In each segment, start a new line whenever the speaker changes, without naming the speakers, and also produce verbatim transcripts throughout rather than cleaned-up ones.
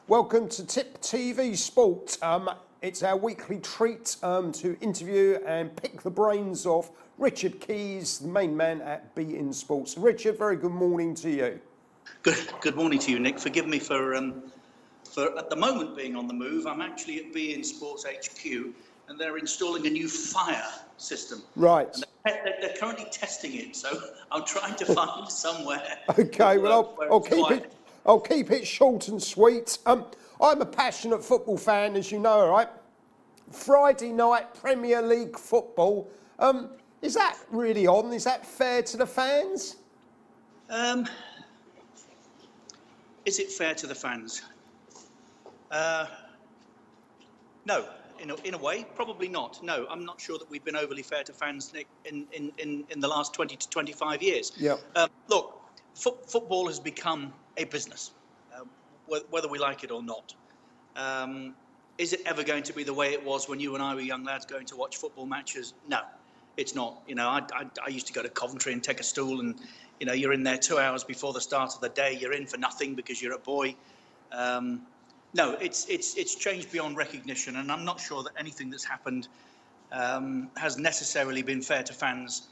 Welcome to Tip T V Sport. Um, it's our weekly treat um, to interview and pick the brains of Richard Keys, the main man at beIN Sports. Richard, very good morning to you.
Good, good morning to you, Nick. Forgive me for, um, for at the moment being on the move. I'm actually at beIN Sports H Q, and they're installing a new fire system.
Right.
And they're, they're currently testing it, so I'm trying to find somewhere.
Okay, well, I'll, I'll keep it. I'll keep it short and sweet. Um, I'm a passionate football fan, as you know, right? Friday night Premier League football. Um, is that really on? Is that fair to the fans?
Um, is it fair to the fans? Uh, no, in a, in a way, probably not. No, I'm not sure that we've been overly fair to fans, Nick, in, in, in, in the last twenty to twenty-five years.
Yeah.
Um, look, fo- football has become a business, uh, wh- whether we like it or not. Um, is it ever going to be the way it was when you and I were young lads going to watch football matches? No, it's not. You know, I, I, I used to go to Coventry and take a stool, and you know, you're in there two hours before the start of the day. You're in for nothing because you're a boy. Um, no, it's it's it's changed beyond recognition, and I'm not sure that anything that's happened um, has necessarily been fair to fans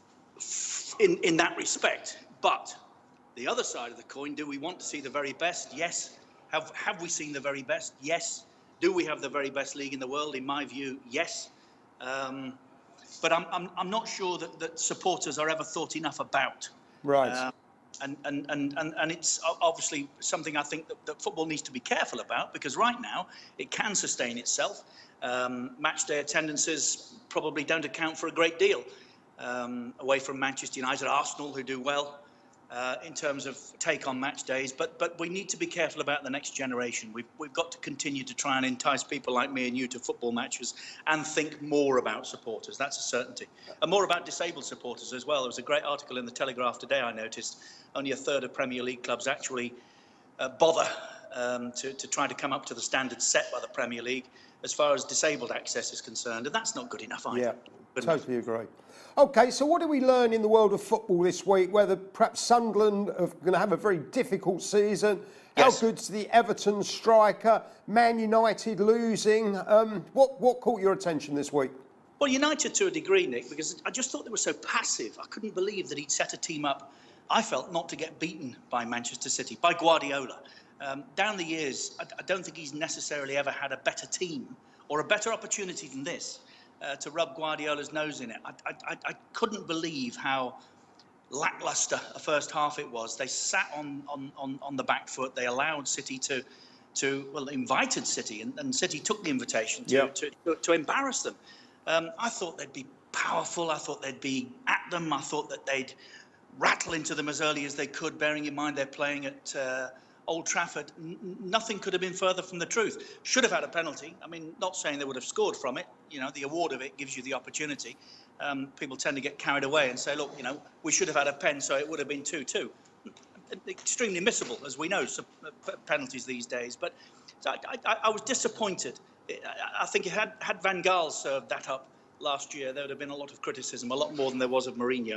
in in that respect. But the other side of the coin, do we want to see the very best? Yes. Have have we seen the very best? Yes. Do we have the very best league in the world? In my view, yes. Um, but I'm I'm I'm not sure that, that supporters are ever thought enough about.
Right.
Uh, and, and, and, and, and it's obviously something I think that, that football needs to be careful about, because right now it can sustain itself. Um, match day attendances probably don't account for a great deal um, away from Manchester United, Arsenal, who do well. Uh, in terms of take on match days, but but we need to be careful about the next generation. We've we've got to continue to try and entice people like me and you to football matches and think more about supporters. That's a certainty, and more about disabled supporters as well. There was a great article in the Telegraph today. I noticed only a third of Premier League clubs actually uh, bother um, to to try to come up to the standards set by the Premier League as far as disabled access is concerned, and that's not good enough either.
Yeah,
Good
totally
enough.
agree. Okay, so what do we learn in the world of football this week? Whether perhaps Sunderland are going to have a very difficult season.
Yes.
How good's the Everton striker? Man United losing. Um, what what caught your attention this week?
Well, United to a degree, Nick, because I just thought they were so passive. I couldn't believe that he'd set a team up, I felt, not to get beaten by Manchester City, by Guardiola. Um, down the years, I, I don't think he's necessarily ever had a better team or a better opportunity than this. Uh, to rub Guardiola's nose in it. I, I, I couldn't believe how lacklustre a first half it was. They sat on, on, on, on the back foot. They allowed City to, to well, invited City, and, and City took the invitation to,
Yep.
to, to, to embarrass them. Um, I thought they'd be powerful. I thought they'd be at them. I thought that they'd rattle into them as early as they could, bearing in mind they're playing at uh, Old Trafford. N- nothing could have been further from the truth. Should have had a penalty. I mean, not saying they would have scored from it. You know, the award of it gives you the opportunity. Um, people tend to get carried away and say, look, you know, we should have had a pen, so it would have been two two. Extremely missable, as we know, so, uh, penalties these days. But I, I, I was disappointed. I, I think had, had Van Gaal served that up last year, there would have been a lot of criticism, a lot more than there was of Mourinho.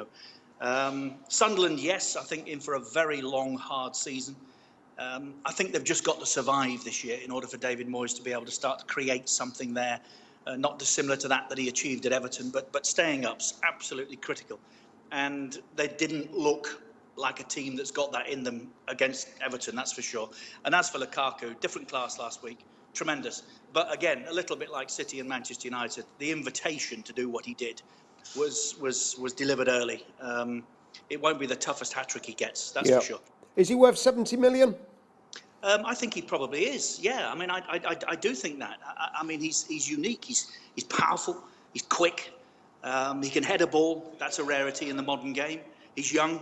Um, Sunderland, yes, I think in for a very long, hard season. Um, I think they've just got to survive this year in order for David Moyes to be able to start to create something there, uh, not dissimilar to that that he achieved at Everton, but but staying up's absolutely critical. And they didn't look like a team that's got that in them against Everton, that's for sure. And as for Lukaku, different class last week, tremendous. But again, a little bit like City and Manchester United, the invitation to do what he did was was was delivered early. Um, it won't be the toughest hat-trick he gets, that's
Yeah.
for sure.
Is he worth seventy million?
Um, I think he probably is. Yeah, I mean, I, I, I do think that. I, I mean, he's he's unique. He's he's powerful. He's quick. Um, he can head a ball. That's a rarity in the modern game. He's young.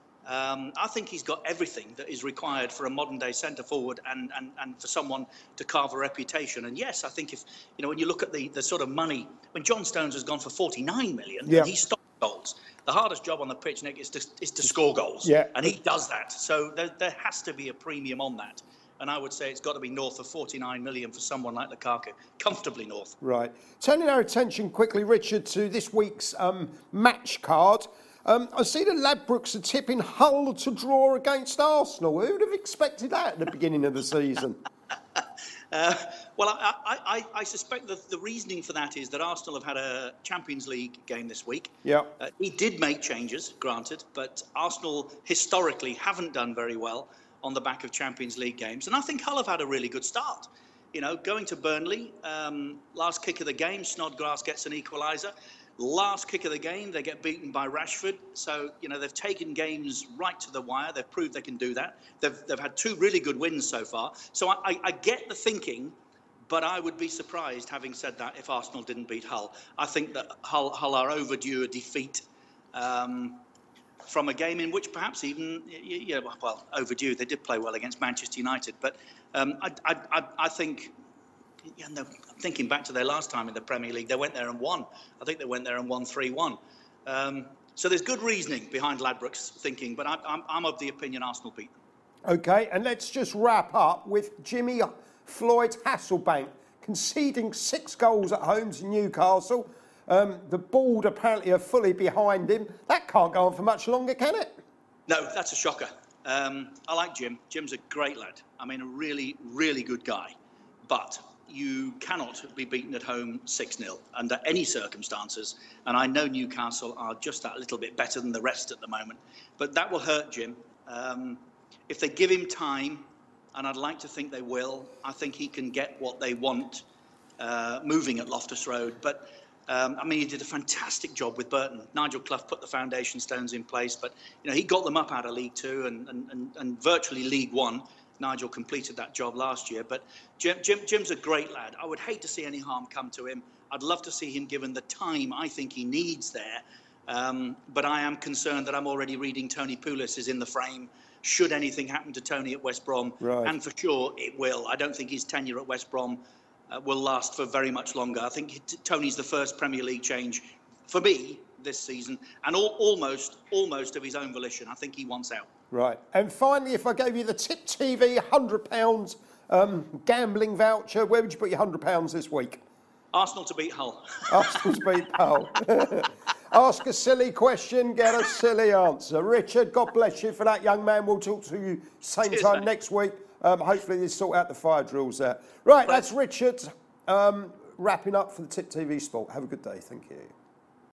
Um, I think he's got everything that is required for a modern-day centre forward, and, and and for someone to carve a reputation. And yes, I think if you know when you look at the the sort of money, when John Stones has gone for forty-nine million,
Yeah.
and he stopped goals. The hardest job on the pitch, Nick, is to, is to score goals.
Yeah.
And he does that. So there, there has to be a premium on that. And I would say it's got to be north of forty-nine million for someone like Lukaku, comfortably north.
Right. Turning our attention quickly, Richard, to this week's um, match card. Um, I see the Ladbrokes are tipping Hull to draw against Arsenal. Who would have expected that at the beginning of the season?
Uh, well, I, I, I suspect that the reasoning for that is that Arsenal have had a Champions League game this week.
Yeah.
Uh, he did make changes, granted, but Arsenal historically haven't done very well on the back of Champions League games. And I think Hull have had a really good start. You know, going to Burnley, um, last kick of the game, Snodgrass gets an equaliser. Last kick of the game, they get beaten by Rashford. So, you know, they've taken games right to the wire. They've proved they can do that. They've, they've had two really good wins so far. So I, I, I get the thinking, but I would be surprised, having said that, if Arsenal didn't beat Hull. I think that Hull, Hull are overdue a defeat um, from a game in which perhaps even, yeah, well, overdue. They did play well against Manchester United. But um, I, I, I think... Yeah, no, thinking back to their last time in the Premier League, they went there and won. I think they went there and won three one. Um, so there's good reasoning behind Ladbrokes thinking, but I, I'm, I'm of the opinion Arsenal beat them.
OK, and let's just wrap up with Jimmy Floyd Hasselbank conceding six goals at home to Newcastle. Um, the board apparently are fully behind him. That can't go on for much longer, can it?
No, that's a shocker. Um, I like Jim. Jim's a great lad. I mean, a really, really good guy. But you cannot be beaten at home six nil under any circumstances. And I know Newcastle are just that little bit better than the rest at the moment. But that will hurt Jim. Um, if they give him time, and I'd like to think they will, I think he can get what they want uh, moving at Loftus Road. But, um, I mean, he did a fantastic job with Burton. Nigel Clough put the foundation stones in place. But, you know, he got them up out of League Two and, and, and, and virtually League One. Nigel completed that job last year, but Jim, Jim, Jim's a great lad. I would hate to see any harm come to him. I'd love to see him given the time I think he needs there. Um, but I am concerned that I'm already reading Tony Pulis is in the frame. Should anything happen to Tony at West Brom,
right.
And for sure it will. I don't think his tenure at West Brom uh, will last for very much longer. I think he, Tony's the first Premier League change for me this season, and all, almost, almost of his own volition. I think he wants out.
Right. And finally, if I gave you the Tip T V one hundred pounds um, gambling voucher, where would you put your one hundred pounds this week?
Arsenal to beat Hull.
Arsenal to beat Hull. Ask a silly question, get a silly answer. Richard, God bless you for that, young man. We'll talk to you same
Cheers,
time
mate.
next week. Um, hopefully they sort out the fire drills there. Right, that's Richard um, wrapping up for the Tip T V Sport. Have a good day. Thank you.